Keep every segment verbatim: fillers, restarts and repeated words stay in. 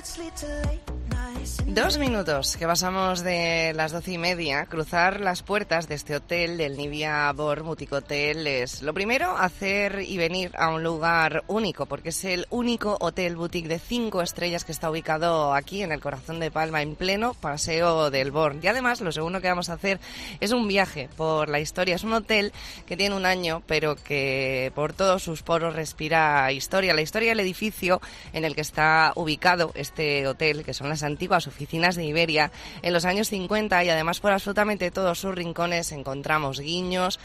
Dos minutos que pasamos de las doce y media. Cruzar las puertas de este hotel, del Nivea Born Boutique Hotel, es lo primero, hacer y venir a un lugar único, porque es el único hotel boutique de cinco estrellas que está ubicado aquí en el corazón de Palma, en pleno Paseo del Born. Y además, lo segundo que vamos a hacer es un viaje por la historia. Es un hotel que tiene un año, pero que por todos sus poros respira historia. La historia del edificio en el que está ubicado este hotel, que son las antiguas oficinas de Iberia, en los años cincuenta, y además por absolutamente todos sus rincones encontramos guiños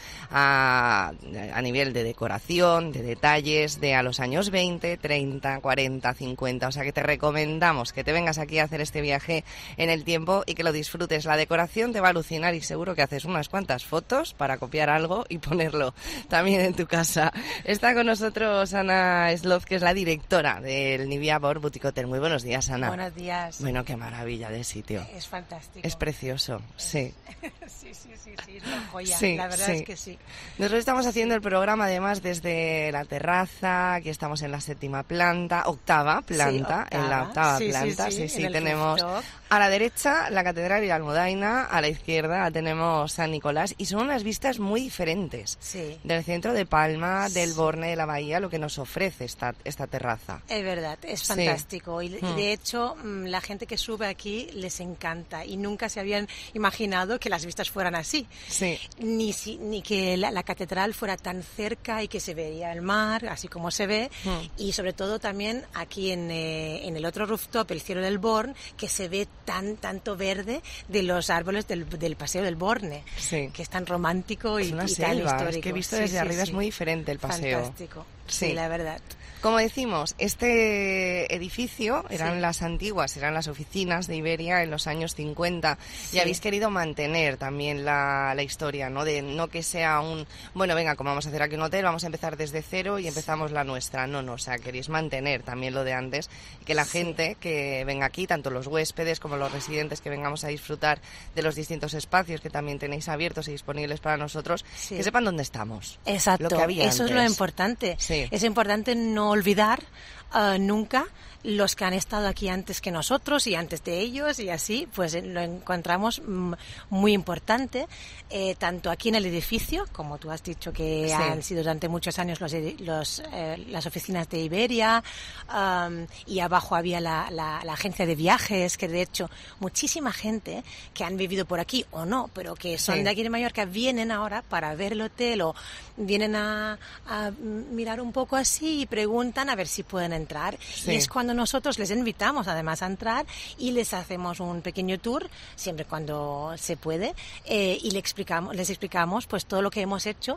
a, a nivel de decoración, de detalles, de a los años veinte, treinta, cuarenta, cincuenta, o sea que te recomendamos que te vengas aquí a hacer este viaje en el tiempo y que lo disfrutes. La decoración te va a alucinar y seguro que haces unas cuantas fotos para copiar algo y ponerlo también en tu casa. Está con nosotros Ana Sloth, que es la directora del Nivea Born Boutique Hotel. Muy buenos días, Ana. Buenos días. Bueno, qué maravilla de sitio. Es fantástico. Es precioso, sí. Sí, sí, sí, sí, es una joya. Sí, la verdad sí. es que sí. Nosotros estamos haciendo el programa además desde la terraza, aquí estamos en la séptima planta, octava planta, Sí, octava. en la octava Sí, sí, planta, sí, sí, sí, en el tenemos rooftop. a la derecha la catedral y la Almudaina, a la izquierda tenemos San Nicolás, y son unas vistas muy diferentes Sí. del centro de Palma, del Sí. Borne, de la bahía, lo que nos ofrece esta, esta terraza. Es verdad, es Sí. fantástico. Y, y Mm. de hecho, mm, la gente que sube aquí les encanta y nunca se habían imaginado que las vistas fueran así. Sí. Ni, si, ni que la, la catedral fuera tan cerca y que se veía el mar, así como se ve. Mm. Y sobre todo también aquí en, eh, en el otro rooftop, el cielo del Born, que se ve tan tanto verde de los árboles del, del Paseo del Borne, Sí. que es tan romántico y, Es una y tan selva, histórico. es que visto Sí, desde sí, arriba sí. es muy diferente el paseo. Fantástico. Sí. Sí, la verdad. Como decimos, este edificio eran Sí. las antiguas, eran las oficinas de Iberia en los años cincuenta, Sí. y habéis querido mantener también la, la historia, ¿no? De no que sea un, bueno, venga, como vamos a hacer aquí un hotel, vamos a empezar desde cero y empezamos la nuestra. No, no, o sea, queréis mantener también lo de antes, y que la Sí. gente que venga aquí, tanto los huéspedes como los residentes, que vengamos a disfrutar de los distintos espacios que también tenéis abiertos y disponibles para nosotros, Sí. que sepan dónde estamos. Exacto, Lo que había eso es lo antes. importante. Sí. Es importante no olvidar uh, nunca los que han estado aquí antes que nosotros y antes de ellos, y así pues lo encontramos mm, muy importante, eh, tanto aquí en el edificio, como tú has dicho que Sí. han sido durante muchos años los, edi- los, eh, las oficinas de Iberia, um, y abajo había la, la, la agencia de viajes, que de hecho muchísima gente que han vivido por aquí o no, pero que son Sí. de aquí de Mallorca, vienen ahora para ver el hotel o vienen a, a mirar un poco así y preguntan a ver si pueden entrar. Sí. Y es cuando nosotros les invitamos además a entrar y les hacemos un pequeño tour, siempre cuando se puede, eh, y les explicamos, les explicamos pues todo lo que hemos hecho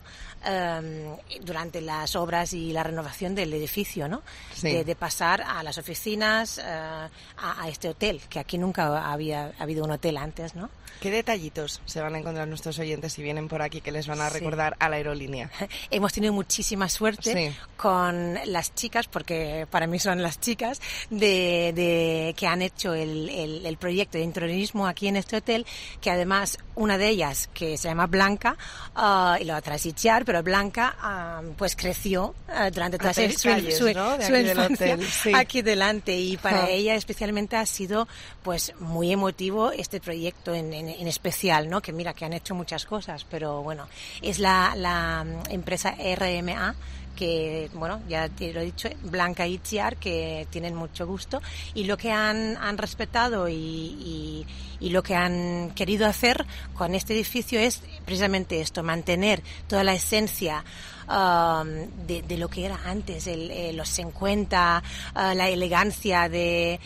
eh, durante las obras y la renovación del edificio, ¿no? Sí. De, de pasar a las oficinas, eh, a, a este hotel, que aquí nunca había habido un hotel antes, ¿no? ¿Qué detallitos se van a encontrar nuestros oyentes si vienen por aquí que les van a Sí. recordar a la aerolínea? Hemos tenido muchísima suerte Sí. con las chicas, porque para mí son las chicas, de, de que han hecho el, el, el proyecto de interiorismo aquí en este hotel, que además una de ellas, que se llama Blanca, uh, y la otra es Itziar, pero Blanca uh, pues creció uh, durante toda tres su, calles, su, ¿no? De su aquí del infancia hotel, sí. aquí delante, y para Ah. ella especialmente ha sido pues muy emotivo este proyecto en, en, en especial, ¿no? Que mira, que han hecho muchas cosas, pero bueno, es la, la mm, empresa R M A, que, bueno, ya te lo he dicho, Blanca y Itziar, que tienen mucho gusto, y lo que han, han respetado y, y, y lo que han querido hacer con este edificio es precisamente esto, mantener toda la esencia um, de, de lo que era antes, el, eh, los cincuenta, uh, la elegancia de,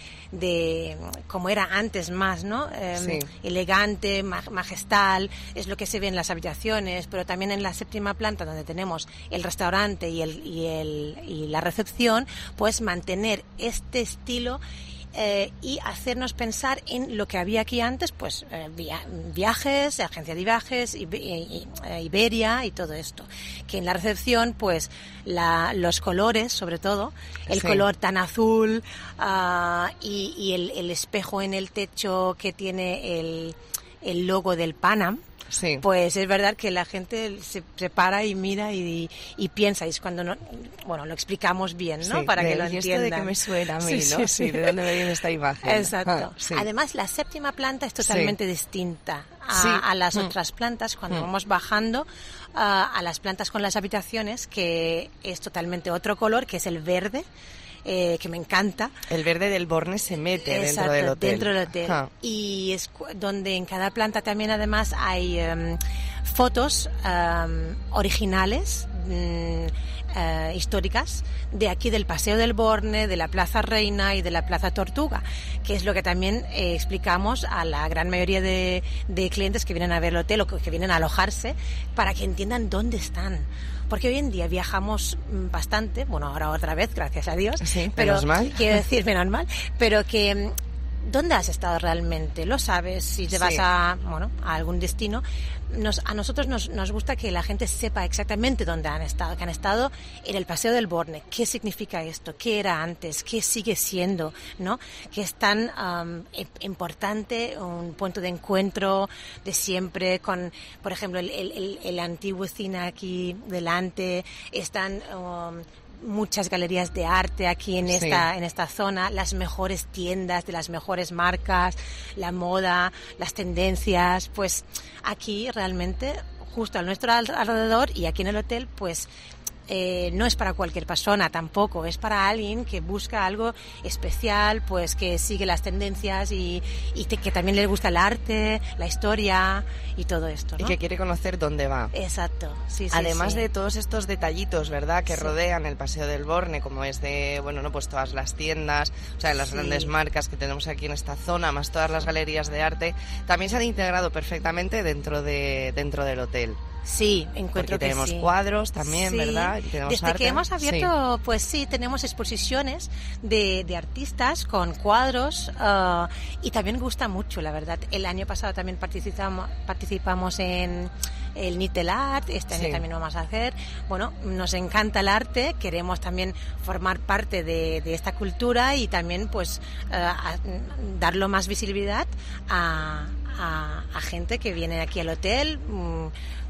de como era antes más, ¿no? Eh, Sí. Elegante, ma- majestal, es lo que se ve en las habitaciones, pero también en la séptima planta, donde tenemos el restaurante y, el, y, el, y la recepción, pues mantener este estilo eh, y hacernos pensar en lo que había aquí antes, pues eh, via- viajes, agencia de viajes, Ibe- i- i- Iberia y todo esto. Que en la recepción, pues la, los colores, sobre todo, el Sí. color tan azul ah, y, y el, el espejo en el techo que tiene el el logo del Panam, sí. pues es verdad que la gente se prepara y mira y, y piensa, y es cuando no, bueno, lo explicamos bien, ¿no? Sí, para de, que lo ¿y entiendan. esto de qué me suena a mí, sí, ¿no? sí, Sí, sí. ¿de dónde me viene esta imagen? Exacto. Ah, sí. Además, la séptima planta es totalmente sí. distinta a, sí. a las mm. otras plantas. Cuando mm. vamos bajando uh, a las plantas con las habitaciones, que es totalmente otro color, que es el verde. Eh, que me encanta. El verde del Borne se mete Exacto, dentro del hotel. dentro del hotel. Ah. Y es donde en cada planta también además hay um, fotos um, originales, um, uh, históricas, de aquí del Paseo del Borne, de la Plaza Reina y de la Plaza Tortuga, que es lo que también eh, explicamos a la gran mayoría de, de clientes que vienen a ver el hotel o que vienen a alojarse, para que entiendan dónde están. Porque hoy en día viajamos bastante, bueno, ahora otra vez, gracias a Dios. Sí, pero menos mal. Quiero decir, menos mal, pero que ¿dónde has estado realmente? ¿Lo sabes? Si te vas sí. a, bueno, a algún destino. Nos, a nosotros nos, nos gusta que la gente sepa exactamente dónde han estado, que han estado en el Paseo del Borne. ¿Qué significa esto? ¿Qué era antes? ¿Qué sigue siendo? ¿No? Que es tan um, importante, un punto de encuentro de siempre con, por ejemplo, el, el, el, el antiguo cine aquí delante. Están Um, muchas galerías de arte aquí en esta, sí. en esta zona, las mejores tiendas de las mejores marcas, la moda, las tendencias, pues aquí realmente, justo a nuestro alrededor y aquí en el hotel, pues Eh, no es para cualquier persona tampoco, es para alguien que busca algo especial, pues que sigue las tendencias y, y te, que también le gusta el arte, la historia y todo esto, ¿no? Y que quiere conocer dónde va. Exacto, sí, sí. Además sí. de todos estos detallitos, ¿verdad?, que sí. rodean el Paseo del Borne, como es de, bueno, no, pues todas las tiendas, o sea, las sí. grandes marcas que tenemos aquí en esta zona, más todas las galerías de arte, también se han integrado perfectamente dentro de dentro del hotel. Sí, encuentro Porque que tenemos sí. cuadros también, sí. ¿verdad? Y tenemos Desde arte. que hemos abierto, sí. pues sí, tenemos exposiciones de, de artistas con cuadros uh, y también gusta mucho, la verdad. El año pasado también participamos, participamos en el Nitel Art, este año sí. también vamos a hacer. Bueno, nos encanta el arte, queremos también formar parte de, de esta cultura y también pues uh, a, darlo más visibilidad a, a, a gente que viene aquí al hotel, um,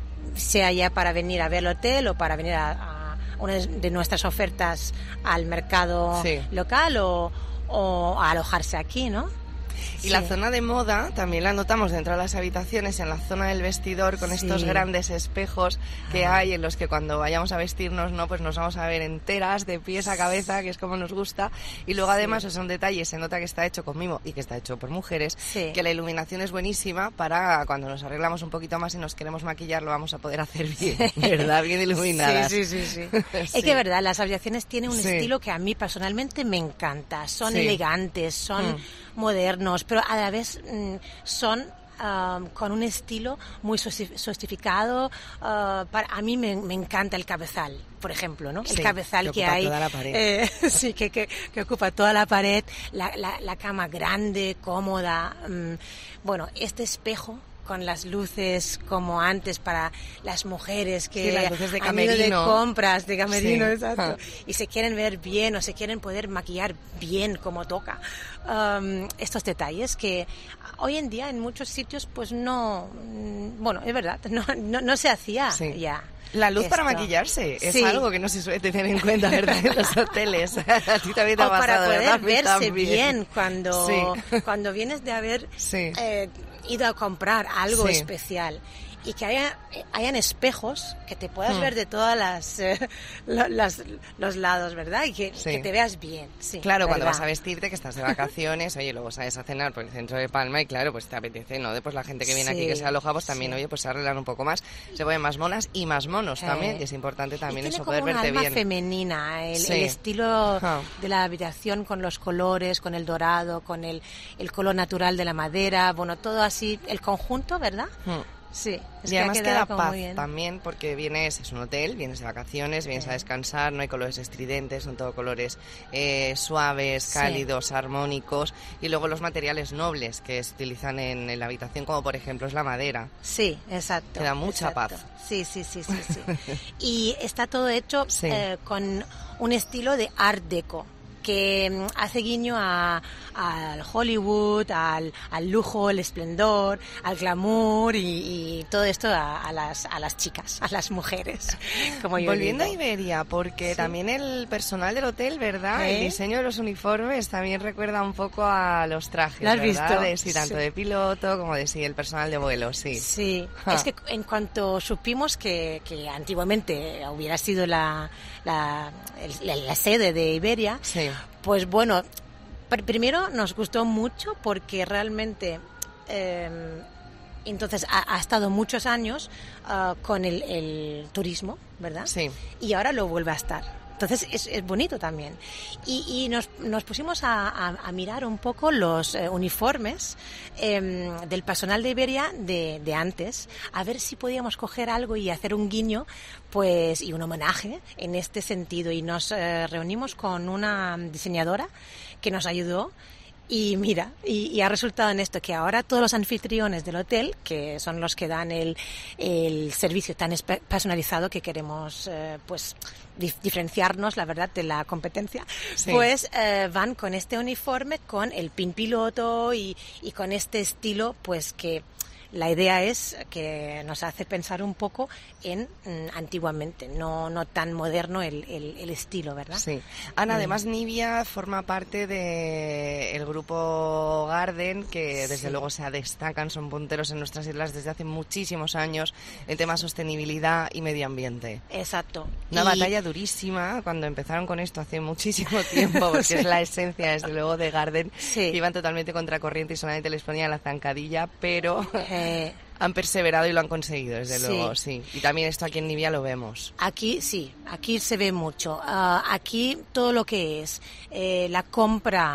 sea ya para venir a ver el hotel o para venir a, a una de nuestras ofertas al mercado sí. local o, o a alojarse aquí, ¿no? Y sí. la zona de moda también la notamos dentro de las habitaciones, en la zona del vestidor, con sí. estos grandes espejos que ah. hay en los que cuando vayamos a vestirnos, no, pues nos vamos a ver enteras, de pies a cabeza, que es como nos gusta. Y luego además, sí. es un detalle, se nota que está hecho con mimo y que está hecho por mujeres, sí. que la iluminación es buenísima para cuando nos arreglamos un poquito más y nos queremos maquillar, lo vamos a poder hacer bien, ¿verdad? Bien iluminadas. Sí, sí, sí. sí. sí. Es que, verdad, las habitaciones tienen un sí. estilo que a mí personalmente me encanta. Son sí. elegantes, son mm. modernos, pero a la vez mmm, son um, con un estilo muy sofisticado. Uh, para, a mí me, me encanta el cabezal, por ejemplo, ¿no? Sí, el cabezal que, que hay, toda la pared. Eh, sí, que, que, que ocupa toda la pared, la, la, la cama grande, cómoda. Um, bueno, este espejo con las luces como antes para las mujeres que sí, las luces de han ido de compras, de camerino, sí. exacto, ah. y se quieren ver bien o se quieren poder maquillar bien como toca. Um, estos detalles que hoy en día en muchos sitios pues no, bueno, es verdad, no, no, no se hacía sí. ya. La luz Esto. para maquillarse es sí. algo que no se suele tener en cuenta, ¿verdad? En los hoteles. A ti también te ha o pasado, para poder ¿verdad? verse también. bien cuando, sí. cuando vienes de haber sí. eh, ido a comprar algo sí. especial. Y que haya, hayan espejos que te puedas hmm. ver de todas las, eh, las los lados, ¿verdad? Y que, sí. que te veas bien. Sí, claro, ¿verdad? Cuando vas a vestirte, que estás de vacaciones, oye, luego sales a cenar por el centro de Palma y claro, pues te apetece, ¿no? Después la gente que viene sí. aquí que se aloja, pues también, sí. oye, pues se arreglan un poco más, se ponen más monas y más monos eh. también, y es importante también eso, poder verte bien. Tiene como un alma femenina, el, sí. el estilo huh. de la habitación con los colores, con el dorado, con el, el color natural de la madera, bueno, todo así, el conjunto, ¿verdad? Hmm. Sí, es y además que queda paz también porque vienes, es un hotel, vienes de vacaciones, vienes sí. a descansar, no hay colores estridentes, son todo colores eh, suaves, cálidos, sí. armónicos y luego los materiales nobles que se utilizan en, en la habitación, como por ejemplo es la madera. Sí, exacto. Que da mucha exacto. paz. Sí, sí, sí, sí, sí. Y está todo hecho sí. eh, con un estilo de Art Deco. que hace guiño a, al Hollywood, al, al lujo, el esplendor, al glamour y, y todo esto a, a, las, a las chicas, a las mujeres. Como yo Volviendo digo. a Iberia, porque sí. también el personal del hotel, ¿verdad? ¿Eh? El diseño de los uniformes también recuerda un poco a los trajes, ¿Lo has ¿verdad? visto? De, sí, tanto sí. de piloto como de sí, el personal de vuelo, sí. Sí, ah. es que en cuanto supimos que, que antiguamente hubiera sido la, la, el, la sede de Iberia, sí. pues bueno, pr- primero nos gustó mucho porque realmente eh, entonces ha, ha estado muchos años uh, con el, el turismo, ¿verdad? Sí. Y ahora lo vuelve a estar. Entonces es, es bonito también. Y, y nos, nos pusimos a, a, a mirar un poco los eh, uniformes eh, del personal de Iberia de, de antes, a ver si podíamos coger algo y hacer un guiño pues y un homenaje en este sentido. Y nos eh, reunimos con una diseñadora que nos ayudó. Y mira, y, y ha resultado en esto, que ahora todos los anfitriones del hotel, que son los que dan el, el servicio tan espe- personalizado que queremos eh, pues dif- diferenciarnos, la verdad, de la competencia, sí. pues eh, van con este uniforme, con el pin piloto y, y con este estilo, pues que la idea es que nos hace pensar un poco en mm, antiguamente, no no tan moderno el, el, el estilo, ¿verdad? Sí. Ana, mm. además Nivea forma parte del grupo Garden, que desde sí. luego se destacan, son punteros en nuestras islas desde hace muchísimos años en temas de sostenibilidad y medio ambiente. Exacto. Una y... batalla durísima cuando empezaron con esto hace muchísimo tiempo, porque sí. es la esencia, desde luego, de Garden. Sí. Iban totalmente contracorriente y solamente les ponían la zancadilla, pero... Eh... han perseverado y lo han conseguido, desde sí. luego, sí. Y también esto aquí en Nivea lo vemos. Aquí sí, aquí se ve mucho. Uh, aquí todo lo que es eh, la compra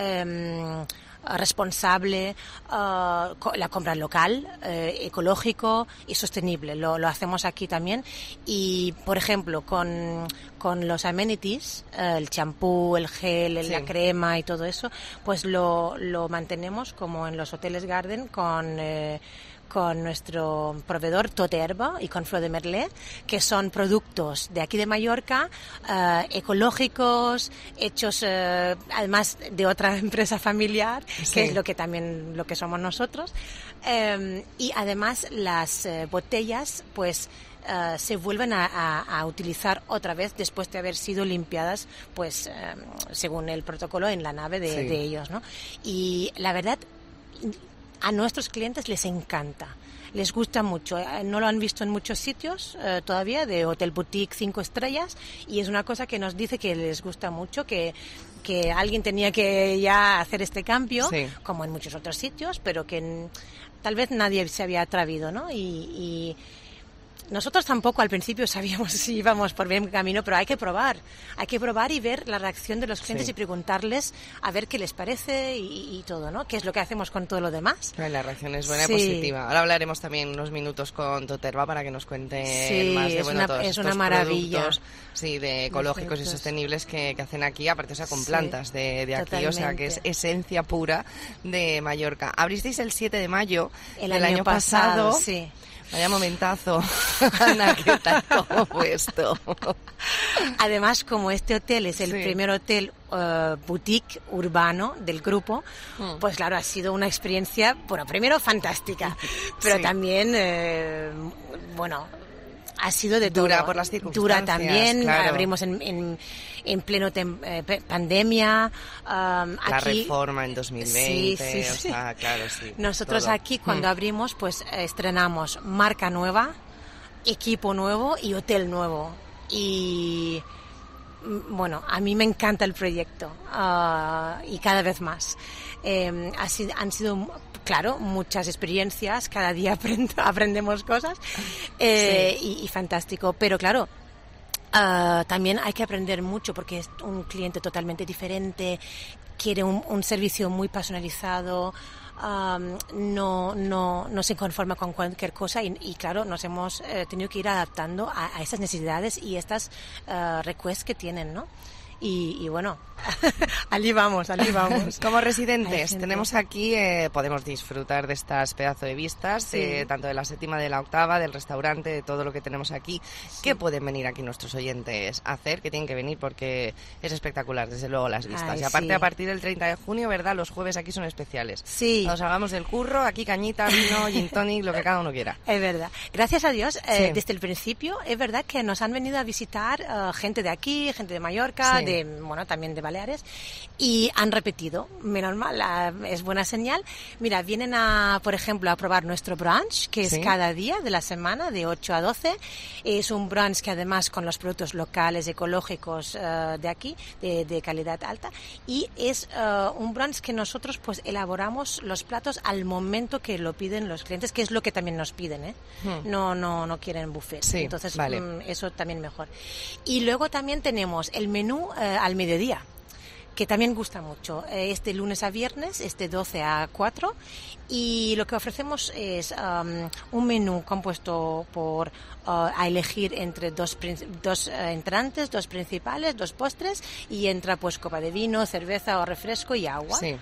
eh, responsable, uh, la compra local, eh, ecológico y sostenible. Lo, lo hacemos aquí también. Y, por ejemplo, con, con los amenities, eh, el champú, el gel, sí. la crema y todo eso, pues lo, lo mantenemos como en los hoteles Garden con... Eh, con nuestro proveedor Toterba y con Flor de Merlé, que son productos de aquí de Mallorca, eh, ecológicos, hechos eh, además de otra empresa familiar, sí. que es lo que también lo que somos nosotros, eh, y además las eh, botellas pues Uh, se vuelven a, a, a utilizar otra vez después de haber sido limpiadas, pues um, según el protocolo en la nave de, sí. de ellos, ¿no? Y la verdad, a nuestros clientes les encanta, les gusta mucho. No lo han visto en muchos sitios eh, todavía, de hotel boutique cinco estrellas, y es una cosa que nos dice que les gusta mucho, que que alguien tenía que ya hacer este cambio, sí. como en muchos otros sitios, pero que n- tal vez nadie se había atrevido, ¿no? Y, y nosotros tampoco al principio sabíamos si íbamos por buen camino, pero hay que probar, hay que probar y ver la reacción de los clientes sí. y preguntarles a ver qué les parece y, y todo, ¿no? Que es lo que hacemos con todo lo demás. La reacción es buena sí. y positiva. Ahora hablaremos también unos minutos con Toterba para que nos cuente sí, más de es bueno, una, todos es estos una maravilla. productos sí, de ecológicos y sostenibles que, que hacen aquí, aparte o sea, con sí, plantas de, de aquí, totalmente. O sea que es esencia pura de Mallorca. Abristeis el siete de mayo el del año, año pasado, pasado. Sí. Vaya momentazo, Ana, ¿qué tal? ¿Cómo fue esto? Además, como este hotel es el sí. primer hotel uh, boutique urbano del grupo, mm. pues claro, ha sido una experiencia, bueno, primero fantástica, pero sí. también, eh, bueno, ha sido de dura todo. por las circunstancias. Dura también, claro. abrimos en, en, en pleno tem, eh, pandemia. Um, la aquí, reforma en dos mil veinte, sí, sí, o sí. sea, claro, sí. Nosotros todo. aquí cuando mm. abrimos, pues estrenamos marca nueva, equipo nuevo y hotel nuevo. Y bueno, a mí me encanta el proyecto uh, y cada vez más. Eh, así, han sido, claro, muchas experiencias, cada día aprend- aprendemos cosas eh, sí. y, y fantástico, pero claro, uh, también hay que aprender mucho porque es un cliente totalmente diferente, quiere un, un servicio muy personalizado. Um, no, no, no se conforma con cualquier cosa y, y claro, nos hemos eh, tenido que ir adaptando a, a esas necesidades y estas uh, requests que tienen, ¿no? y, y bueno, allí vamos, allí vamos. Como residentes tenemos aquí, eh, podemos disfrutar de estas pedazos de vistas, sí. eh, tanto de la séptima, de la octava, del restaurante, de todo lo que tenemos aquí. Sí. ¿Qué pueden venir aquí nuestros oyentes a hacer? Que tienen que venir porque es espectacular, desde luego, las vistas. Ay, y aparte, sí. a partir del treinta de junio, ¿verdad? Los jueves aquí son especiales. Sí. Nos hagamos del curro, aquí cañita, vino, gin tonic, lo que cada uno quiera. Es verdad. Gracias a Dios, eh, sí. desde el principio, es verdad que nos han venido a visitar uh, gente de aquí, gente de Mallorca, sí. de, bueno, también de Baleares, y han repetido. Menos mal, uh, es buena señal. Mira, vienen a, por ejemplo, a probar nuestro brunch, que ¿sí? es cada día de la semana, de ocho a doce. Es un brunch que además con los productos locales, ecológicos uh, de aquí, de, de calidad alta, y es uh, un brunch que nosotros pues elaboramos los platos al momento que lo piden los clientes, que es lo que también nos piden, ¿eh? Hmm. No, no, no quieren buffet. Sí, entonces vale. mm, eso también mejor. Y luego también tenemos el menú uh, al mediodía, que también gusta mucho. Es de lunes a viernes, es de doce a cuatro, y lo que ofrecemos es um, un menú compuesto por uh, a elegir entre dos, dos uh, entrantes, dos principales, dos postres, y entra pues copa de vino, cerveza o refresco y agua. Sí.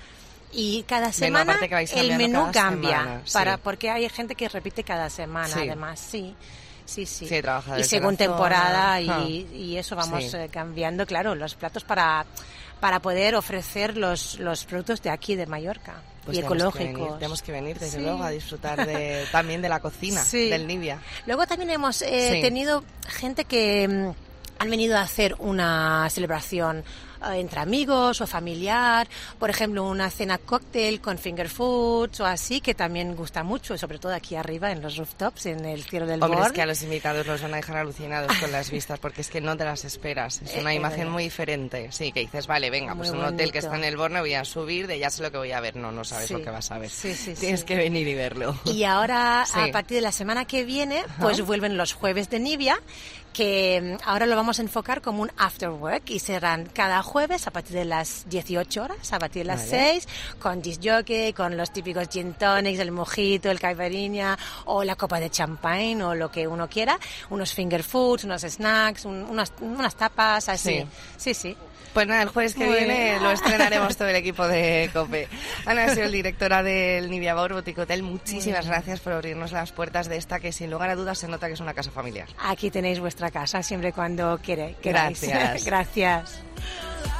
Y cada semana el menú cambia, semana, sí. para porque hay gente que repite cada semana, sí. además, sí. Sí, sí. sí y según temporada y, ah. y eso vamos sí. eh, cambiando, claro, los platos para para poder ofrecer los los productos de aquí, de Mallorca, pues y tenemos ecológicos. Que venir, tenemos que venir, desde sí. luego, a disfrutar de, también de la cocina, sí. del Nivia. Luego también hemos eh, sí. tenido gente que mm, han venido a hacer una celebración entre amigos o familiar, por ejemplo una cena cóctel con finger foods o así, que también gusta mucho, sobre todo aquí arriba en los rooftops, en el cielo del Hombre, Born. es que a los invitados los van a dejar alucinados con las vistas, porque es que no te las esperas, es una eh, imagen eh, muy diferente, sí, que dices, vale, venga, pues un bonito. Hotel que está en el Born voy a subir, de ya sé lo que voy a ver, no, no sabes sí. lo que vas a ver, sí, sí, tienes sí. que venir y verlo. Y ahora, sí. a partir de la semana que viene, pues uh-huh. vuelven los jueves de Nivia, que ahora lo vamos a enfocar como un after work, y serán cada jueves a partir de las dieciocho horas, a partir de las vale. seis, con disc jockey, con los típicos gin tonics, el mojito, el caipirinha o la copa de champagne o lo que uno quiera, unos finger foods, unos snacks, un, unas, unas tapas, así. Sí, sí. sí. Pues nada, el jueves que Muy viene bien. Lo estrenaremos todo el equipo de COPE. Ana ha sido directora del Nivia Bor Boutique Hotel. Muchísimas gracias por abrirnos las puertas de esta, que sin lugar a dudas se nota que es una casa familiar. Aquí tenéis vuestra casa, siempre cuando queráis. Gracias. Gracias.